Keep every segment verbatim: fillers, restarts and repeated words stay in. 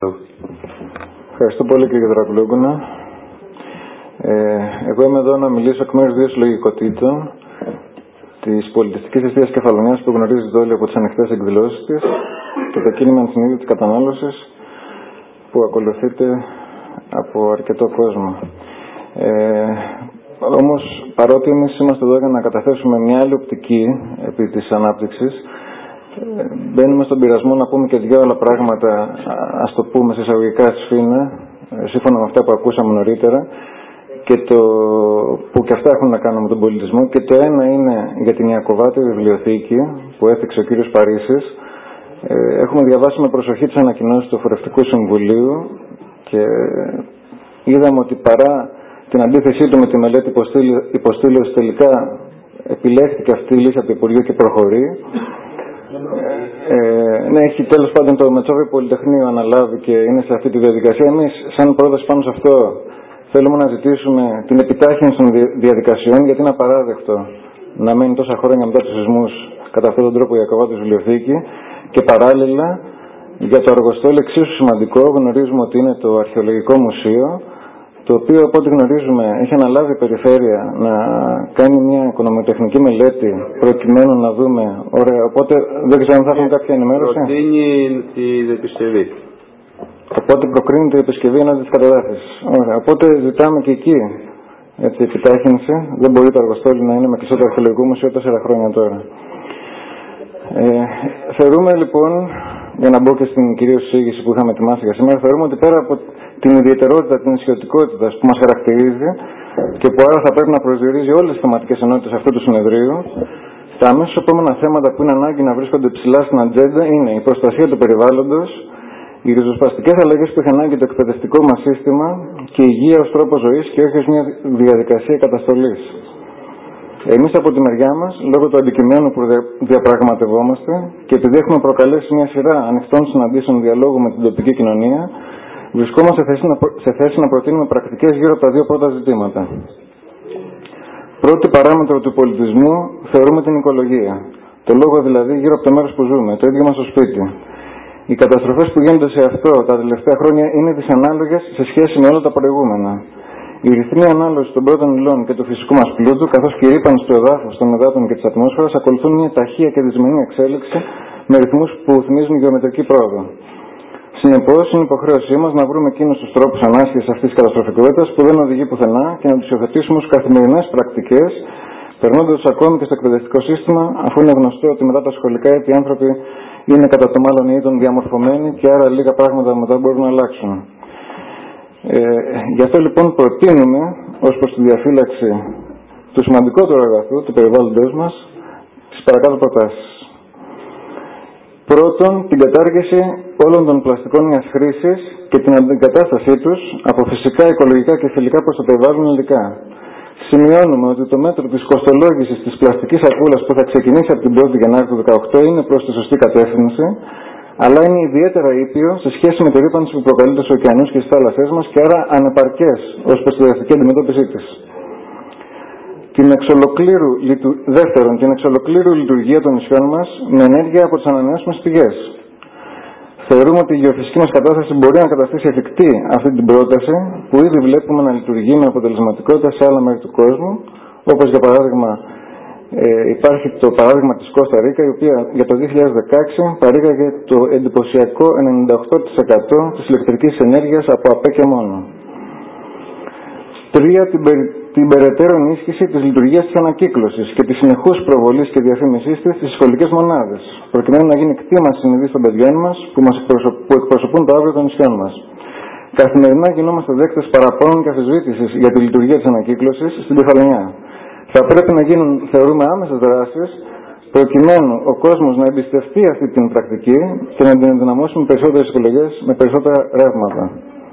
Ευχαριστώ πολύ, κύριε Δρακουλόγκουνα. Ε, εγώ είμαι εδώ να μιλήσω εκ μέρους δύο συλλογικοτήτων της πολιτιστικής εστίας Κεφαλονιάς που γνωρίζετε όλοι από τις ανοιχτές εκδηλώσεις της και το κίνημα ενσυνείδητης κατανάλωσης που ακολουθείται από αρκετό κόσμο. Ε, όμως, παρότι εμείς είμαστε εδώ για να καταθέσουμε μια άλλη οπτική επί της ανάπτυξης, μπαίνουμε στον πειρασμό να πούμε και δυο άλλα πράγματα, ας το πούμε εισαγωγικά σφίνα, σύμφωνα με αυτά που ακούσαμε νωρίτερα, και το, που και αυτά έχουν να κάνουν με τον πολιτισμό. Και το ένα είναι για την Ιακωβάτη βιβλιοθήκη που έθιξε ο κύριος Παρίσης. Ε, έχουμε διαβάσει με προσοχή τις ανακοινώσεις του Φορευτικού Συμβουλίου και είδαμε ότι παρά την αντίθεσή του με τη μελέτη υποστήλωση, τελικά επιλέχθηκε αυτή η λύση από το Υπουργείο και προχωρεί. Ε, ναι, έχει τέλος πάντων το Μετσόβιο Πολυτεχνείο αναλάβει και είναι σε αυτή τη διαδικασία. Εμείς, σαν πρόταση πάνω σε αυτό, θέλουμε να ζητήσουμε την επιτάχυνση των διαδικασιών, γιατί είναι απαράδεκτο να μένει τόσα χρόνια μετά τους σεισμούς κατά αυτόν τον τρόπο η Ιακωβάτη βιβλιοθήκη. Και παράλληλα, για το αργοστόλι εξίσου σημαντικό, γνωρίζουμε ότι είναι το Αρχαιολογικό Μουσείο, το οποίο από ό,τι γνωρίζουμε έχει αναλάβει η Περιφέρεια να κάνει μια οικονομοτεχνική μελέτη προκειμένου να δούμε. Ωραία, οπότε δεν ξέρω αν θα έχουμε κάποια ενημέρωση. Προτείνει η επισκευή. Οπότε προκρίνεται η επισκευή εναντί της κατεδάφισης. Ωραία, οπότε ζητάμε και εκεί έτσι, επιτάχυνση. Δεν μπορεί το αργοστόλι να είναι με κλειστό το Αρχαιολογικό Μουσείο τέσσερα χρόνια τώρα. Ε, θεωρούμε λοιπόν, για να μπω και στην κυρίως εισήγηση που είχαμε ετοιμάσει για σήμερα, θεωρούμε ότι πέρα από την ιδιαιτερότητα, την ισχυωτικότητα που μας χαρακτηρίζει και που άρα θα πρέπει να προσδιορίζει όλες τις θεματικές ενότητες αυτού του συνεδρίου, τα αμέσως επόμενα θέματα που είναι ανάγκη να βρίσκονται ψηλά στην ατζέντα είναι η προστασία του περιβάλλοντος, οι ριζοσπαστικές αλλαγές που έχει ανάγκη το εκπαιδευτικό μας σύστημα και η υγεία ως τρόπο ζωής και όχι ως μια διαδικασία καταστολής. Εμείς από τη μεριά μας, λόγω του αντικειμένου που διαπραγματευόμαστε και επειδή έχουμε προκαλέσει μια σειρά ανοιχτών συναντήσεων διαλόγου με την τοπική κοινωνία, βρισκόμαστε σε θέση, να, σε θέση να προτείνουμε πρακτικές γύρω από τα δύο πρώτα ζητήματα. Πρώτη παράμετρο του πολιτισμού θεωρούμε την οικολογία. Το λόγο δηλαδή γύρω από το μέρος που ζούμε, το ίδιο μας το σπίτι. Οι καταστροφές που γίνονται σε αυτό τα τελευταία χρόνια είναι δυσανάλογες σε σχέση με όλα τα προηγούμενα. Η ρυθμή ανάλωση των πρώτων υλών και του φυσικού μας πλούτου, καθώς και η ρύπανση του εδάφους, των υδάτων και της ατμόσφαιρας, ακολουθούν μια ταχεία και δυσμενή εξέλιξη με ρυθμούς που θυμίζουν γεωμετρική πρόοδο. Συνεπώς, είναι υποχρέωσή μας να βρούμε εκείνους τους τρόπους ανάσχεσης αυτής της καταστροφικότητας που δεν οδηγεί πουθενά και να τους υιοθετήσουμε ως καθημερινές πρακτικές, περνώντας ακόμη και στο εκπαιδευτικό σύστημα, αφού είναι γνωστό ότι μετά τα σχολικά έτη οι άνθρωποι είναι κατά το μάλλον ή τον διαμορφωμένοι και άρα λίγα πράγματα μετά μπορούν να αλλάξουν. Ε, γι' αυτό λοιπόν προτείνουμε ως προς τη διαφύλαξη του σημαντικότερου αγαθού, του περιβάλλοντος μας, τις παρακάτω προτάσεις. Πρώτον, την κατάργηση όλων των πλαστικών μιας χρήσης και την αντικατάστασή τους από φυσικά, οικολογικά και φιλικά προς το περιβάλλον υλικά. Σημειώνουμε ότι το μέτρο της κοστολόγησης της πλαστικής σακούλας που θα ξεκινήσει από την πρώτη Γενάρη του δύο χιλιάδες δεκαοκτώ είναι προς τη σωστή κατεύθυνση, αλλά είναι ιδιαίτερα ήπιο σε σχέση με τη ρύπανση που προκαλείται στους ωκεανούς και στις θάλασσές μας και άρα ανεπαρκές ως προς τη δραστική αντιμετώπιση της. Την εξολοκλήρου, δεύτερον, την εξολοκλήρου λειτουργία των νησιών μας με ενέργεια από τις ανανεώσιμες πηγές. Θεωρούμε ότι η γεωφυσική μας κατάσταση μπορεί να καταστήσει εφικτή αυτή την πρόταση που ήδη βλέπουμε να λειτουργεί με αποτελεσματικότητα σε άλλα μέρη του κόσμου, όπως για παράδειγμα ε, υπάρχει το παράδειγμα της Κώστα Ρίκα, η οποία για το δύο χιλιάδες δεκαέξι παρήγαγε το εντυπωσιακό ενενήντα οκτώ τοις εκατό της ηλεκτρικής ενέργειας από ΑΠΕ και μόνο. Τρία, την, περι, την περαιτέρω ενίσχυση της λειτουργίας της ανακύκλωσης και της συνεχούς προβολής και διαφήμισής της στις σχολικές μονάδες, προκειμένου να γίνει κτήμα συνειδής των παιδιών μας που, μας εκπροσωπ, που εκπροσωπούν το αύριο των νησιών μας. Καθημερινά γινόμαστε δέκτες παραπώνων και αφισβήτησης για τη λειτουργία της ανακύκλωσης στην Κεφαλονιά. Θα πρέπει να γίνουν, θεωρούμε, άμεσες δράσεις προκειμένου ο κόσμος να εμπιστευτεί αυτή την πρακτική και να την ενδυναμώσει με περισσότερες επιλογές, με περισσότερα ρεύματα.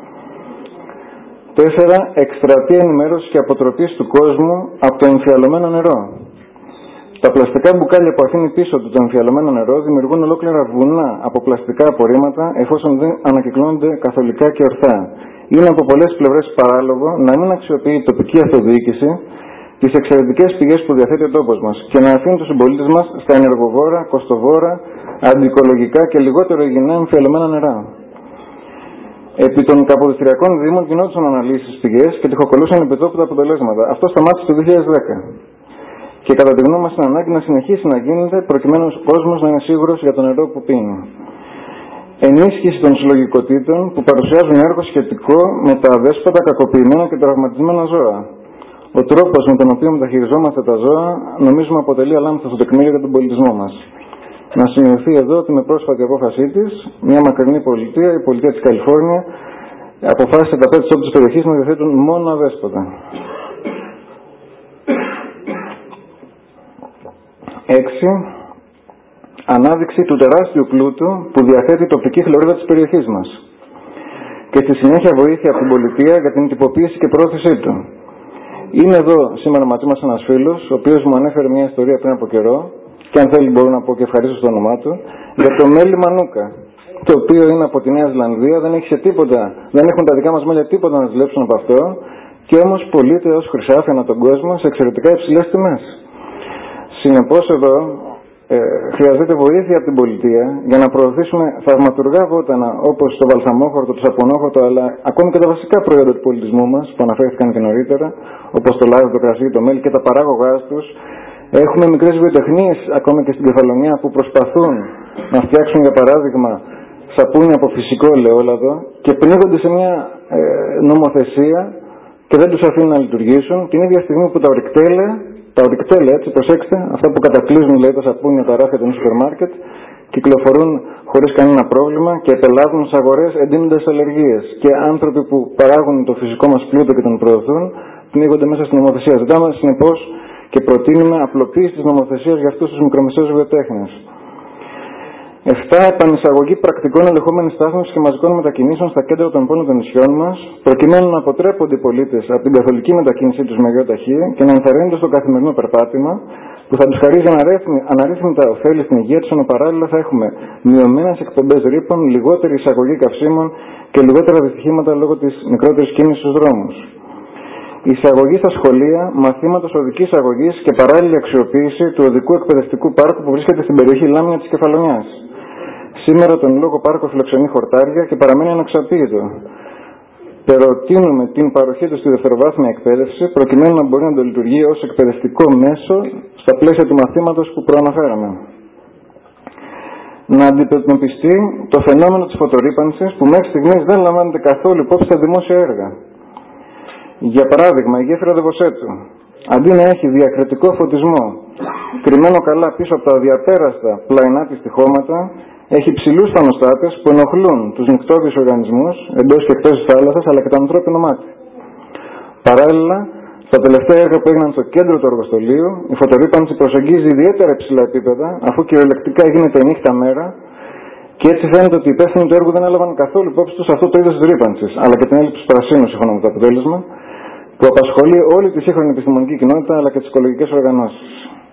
Τέσσερα. Εκστρατεία ενημέρωσης και αποτροπής του κόσμου από το εμφιαλωμένο νερό. Τα πλαστικά μπουκάλια που αφήνει πίσω του το εμφιαλωμένο νερό δημιουργούν ολόκληρα βουνά από πλαστικά απορρίμματα εφόσον δεν ανακυκλώνονται καθολικά και ορθά. Είναι από πολλές πλευρές παράλογο να μην αξιοποιεί η τοπική αυτοδιοίκηση τις εξαιρετικές πηγές που διαθέτει ο τόπος μας και να αφήνει τους συμπολίτες μας στα ενεργοβόρα, κοστοβόρα, αντικολογικά και λιγότερο υγιεινά εμφιαλωμένα νερά. Επί των καποδιστριακών δήμων γινόντουσαν αναλύσεις στις πηγές και τυχοκολούσαν επιτόπου τα αποτελέσματα. Αυτό σταμάτησε το δύο χιλιάδες δέκα. Και κατά τη γνώμη μας είναι ανάγκη να συνεχίσει να γίνεται προκειμένου ο κόσμος να είναι σίγουρος για το νερό που πίνει. Ενίσχυση των συλλογικοτήτων που παρουσιάζουν έργο σχετικό με τα αδέσποτα, κακοποιημένα και τραυματισμένα ζώα. Ο τρόπος με τον οποίο μεταχειριζόμαστε τα ζώα νομίζουμε αποτελεί αλάνθαστο τεκμήριο για τον πολιτισμό μας. Να σημειωθεί εδώ ότι με πρόσφατη απόφασή της, μια μακρινή πολιτεία, η πολιτεία της Καλιφόρνια, αποφάσισε τα πέντε στόπ της περιοχής να διαθέτουν μόνο αδέσποτα. έξι. Ανάδειξη του τεράστιου πλούτου που διαθέτει η τοπική χλωρίδα της περιοχής μας. Και στη συνέχεια βοήθεια από την πολιτεία για την τυποποίηση και πρόθεσή του. Είναι εδώ σήμερα μαζί μας ένας φίλος, ο οποίος μου ανέφερε μια ιστορία πριν από καιρό, και αν θέλει μπορώ να πω και ευχαρίστω το όνομά του, για το μέλι Μανούκα, το οποίο είναι από τη Νέα Ζηλανδία, δεν έχει σε τίποτα, δεν έχουν τα δικά μας μέλια τίποτα να ζηλέψουν από αυτό, και όμως πωλείται ως χρυσάφι ανά τον κόσμο σε εξαιρετικά υψηλές τιμές. Συνεπώς εδώ ε, χρειάζεται βοήθεια από την πολιτεία για να προωθήσουμε θαυματουργά βότανα όπως το βαλσαμόχορτο, το σαπονόχορτο, αλλά ακόμη και τα βασικά προϊόντα του πολιτισμού μας που αναφέρθηκαν και νωρίτερα, όπως το λάδι, το κρασί, το μέλι και τα παράγωγά τους. Έχουμε μικρές βιοτεχνίες ακόμη και στην Κεφαλονιά που προσπαθούν να φτιάξουν για παράδειγμα σαπούνια από φυσικό ελαιόλαδο και πνίγονται σε μια ε, νομοθεσία και δεν τους αφήνουν να λειτουργήσουν την ίδια στιγμή που τα ορυκτέλεια, τα ορυκτέλεια έτσι προσέξτε, αυτά που κατακλείζουν λέει τα σαπούνια, τα ράφια των σούπερ μάρκετ, κυκλοφορούν χωρίς κανένα πρόβλημα και επελάβουν στις αγορές εντείνοντας αλλεργίες. Και άνθρωποι που παράγουν το φυσικό μας πλούτο και τον προωθούν πνίγονται μέσα στην νομοθεσία. Ζητάμε συνεπώς και προτείνουμε απλοποίηση της νομοθεσίας για αυτούς τους μικρομεσαίους βιοτέχνες. επτά. Επανεισαγωγή πρακτικών ελεγχόμενης στάθμευσης και μαζικών μετακινήσεων στα κέντρα των πόλεων των νησιών μας, προκειμένου να αποτρέπονται οι πολίτες από την καθολική μετακίνησή τους με γεωταχή και να ενθαρρύνονται στο καθημερινό περπάτημα, που θα τους χαρίζει αναρρύθμιτα ωφέλη στην υγεία τους, ενώ παράλληλα θα έχουμε μειωμένες εκπομπές ρήπων, λιγότερη εισαγωγή καυσίμων και λιγότερα δυστυχήματα λόγω της μικρότερης κίνησης στους δρόμους. Εισαγωγή στα σχολεία μαθήματος οδικής αγωγής και παράλληλη αξιοποίηση του οδικού εκπαιδευτικού πάρκου που βρίσκεται στην περιοχή Λάμια της Κεφαλονιάς. Σήμερα τον λόγο πάρκο φιλοξενεί χορτάρια και παραμένει αναξαπίητο. Προτείνουμε την παροχή του στη δευτεροβάθμια εκπαίδευση προκειμένου να μπορεί να το λειτουργεί ως εκπαιδευτικό μέσο στα πλαίσια του μαθήματος που προαναφέραμε. Να αντιμετωπιστεί το φαινόμενο της φωτορρύπανσης που μέχρι στιγμής δεν λαμβάνεται καθόλου υπόψη στα δημόσια έργα. Για παράδειγμα, η γέφυρα Δεβοσέτου, αντί να έχει διακριτικό φωτισμό κρυμμένο καλά πίσω από τα διαπέραστα πλαϊνά της τυχώματα, έχει ψηλούς θανοστάτες που ενοχλούν τους νυχτώδεις οργανισμούς εντός και εκτός της θάλασσας αλλά και το ανθρώπινο μάτι. Παράλληλα, στα τελευταία έργα που έγιναν στο κέντρο του εργοστολίου, η φωτορρύπανση προσεγγίζει ιδιαίτερα υψηλά επίπεδα, αφού κυριολεκτικά γίνεται νύχτα μέρα, και έτσι φαίνεται ότι οι υπεύθυνοι του έργου δεν έλαβαν καθόλου υπόψη τους αυτό το είδος της ρύπανσης, αλλά και την έλλειψη πρασίνου σύμφωνα με το αποτέλεσμα, που απασχολεί όλη τη σύγχρονη επιστημονική κοινότητα αλλά και τις οικολογικές οργανώσεις.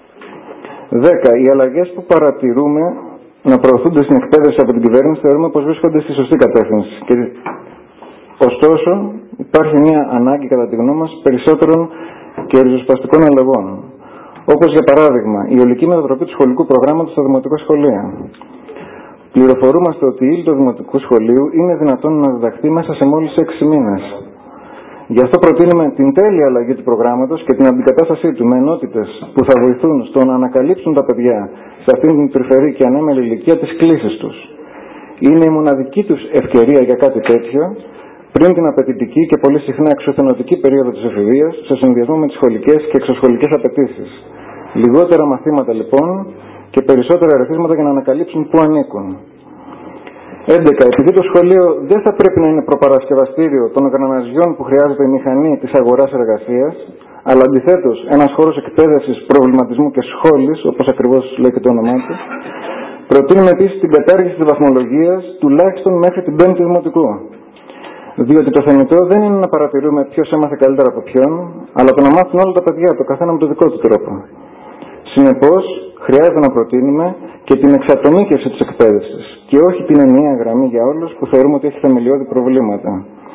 δέκα. Οι αλλαγές που παρατηρούμε να προωθούνται στην εκπαίδευση από την κυβέρνηση θεωρούμε πως βρίσκονται στη σωστή κατεύθυνση. Και... Ωστόσο, υπάρχει μια ανάγκη κατά τη γνώμη μας περισσότερων και ριζοσπαστικών αλλαγών. Όπως για παράδειγμα, η ολική μετατροπή του σχολικού προγράμματος στα δημοτικά σχολεία. Πληροφορούμαστε ότι η ύλη του δημοτικού σχολείου είναι δυνατόν να διδαχθεί μέσα σε μόλις έξι μήνες. Γι' αυτό προτείνουμε την τέλεια αλλαγή του προγράμματος και την αντικατάστασή του με ενότητες που θα βοηθούν στο να ανακαλύψουν τα παιδιά σε αυτήν την τρυφερή και ανέμελη ηλικία της κλίσης τους. Είναι η μοναδική τους ευκαιρία για κάτι τέτοιο πριν την απαιτητική και πολύ συχνά εξουθενωτική περίοδο της εφηβείας σε συνδυασμό με τις σχολικές και εξωσχολικές απαιτήσεις. Λιγότερα μαθήματα λοιπόν και περισσότερα ερεθίσματα για να ανακαλύψουν πού ανήκουν. έντεκα. Επειδή το σχολείο δεν θα πρέπει να είναι προπαρασκευαστήριο των γραναζιών που χρειάζεται η μηχανή της αγοράς εργασίας, αλλά αντιθέτως ένας χώρος εκπαίδευσης, προβληματισμού και σχόλης, όπως ακριβώς λέει και το όνομά του, προτείνουμε επίσης την κατάργηση της βαθμολογίας τουλάχιστον μέχρι την πέμπτη δημοτικού. Διότι το θεμιτό δεν είναι να παρατηρούμε ποιος έμαθε καλύτερα από ποιον, αλλά το να μάθουν όλα τα παιδιά, το καθένα με τον δικό του τρόπο. Συνεπώς, χρειάζεται να προτείνουμε και την εξατομίκευση της εκπαίδευσης και όχι την ενιαία γραμμή για όλους που θεωρούμε ότι έχει θεμελιώδη προβλήματα.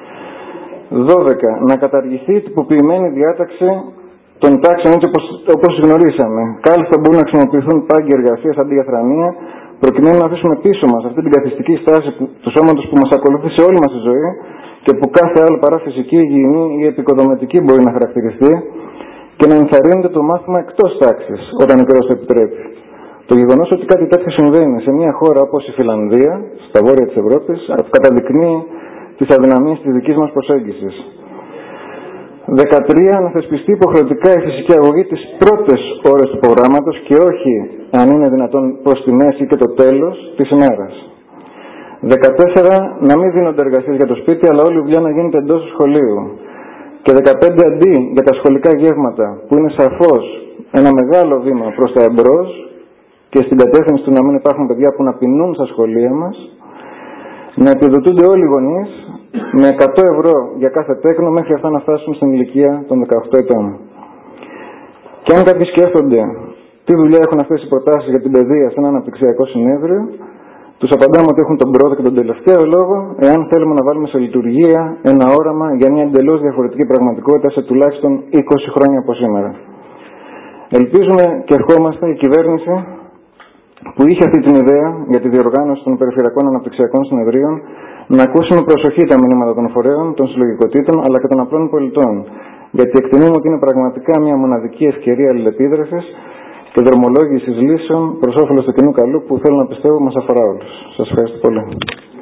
δώδεκα. Να καταργηθεί η τυποποιημένη διάταξη των τάξεων έτσι όπως, όπως γνωρίσαμε. Κάλλιστα μπορούν να χρησιμοποιηθούν πάγκοι εργασίας αντί για θρανία προκειμένου να αφήσουμε πίσω μας αυτή την καθιστική στάση του σώματος που μας ακολουθεί σε όλη μας τη ζωή και που κάθε άλλο παρά φυσική, υγιεινή ή επικοδομητική μπορεί να χαρακτηριστεί, και να ενθαρρύνεται το μάθημα εκτός τάξης όταν ο καιρός το επιτρέπει. Το γεγονός ότι κάτι τέτοιο συμβαίνει σε μια χώρα όπως η Φινλανδία, στα βόρεια της Ευρώπης, καταδεικνύει τις αδυναμίες της δικής μας προσέγγισης. δεκατρία. Να θεσπιστεί υποχρεωτικά η φυσική αγωγή τις πρώτες ώρες του προγράμματος και όχι, αν είναι δυνατόν, προς τη μέση και το τέλος της ημέρας. δεκατέσσερα. Να μην δίνονται εργασίες για το σπίτι, αλλά όλη η δουλειά να γίνεται εντός του σχολείου. Και δεκαπέντε. Αντί για τα σχολικά γεύματα, που είναι σαφώς ένα μεγάλο βήμα προς τα εμπρός και στην κατεύθυνση του να μην υπάρχουν παιδιά που να πεινούν στα σχολεία μας, να επιδοτούνται όλοι οι γονείς με εκατό ευρώ για κάθε τέκνο μέχρι αυτά να φτάσουν στην ηλικία των δεκαοκτώ ετών. Και αν κάποιοι σκέφτονται τι δουλειά έχουν αυτές οι προτάσεις για την παιδεία σε ένα αναπτυξιακό συνέδριο, τους απαντάμε ότι έχουν τον πρώτο και τον τελευταίο λόγο, εάν θέλουμε να βάλουμε σε λειτουργία ένα όραμα για μια εντελώς διαφορετική πραγματικότητα σε τουλάχιστον είκοσι χρόνια από σήμερα. Ελπίζουμε και ευχόμαστε η κυβέρνηση που είχε αυτή την ιδέα για τη διοργάνωση των περιφερειακών αναπτυξιακών συνεδρίων να ακούσει με προσοχή τα μηνύματα των φορέων, των συλλογικοτήτων αλλά και των απλών πολιτών, γιατί εκτιμούμε ότι είναι πραγματικά μια μοναδική ευκαιρία αλληλεπίδρασης και δρομολόγησης λύσεων προς όφελος του κοινού καλού που θέλω να πιστεύω μας αφορά όλους. Σας ευχαριστώ πολύ.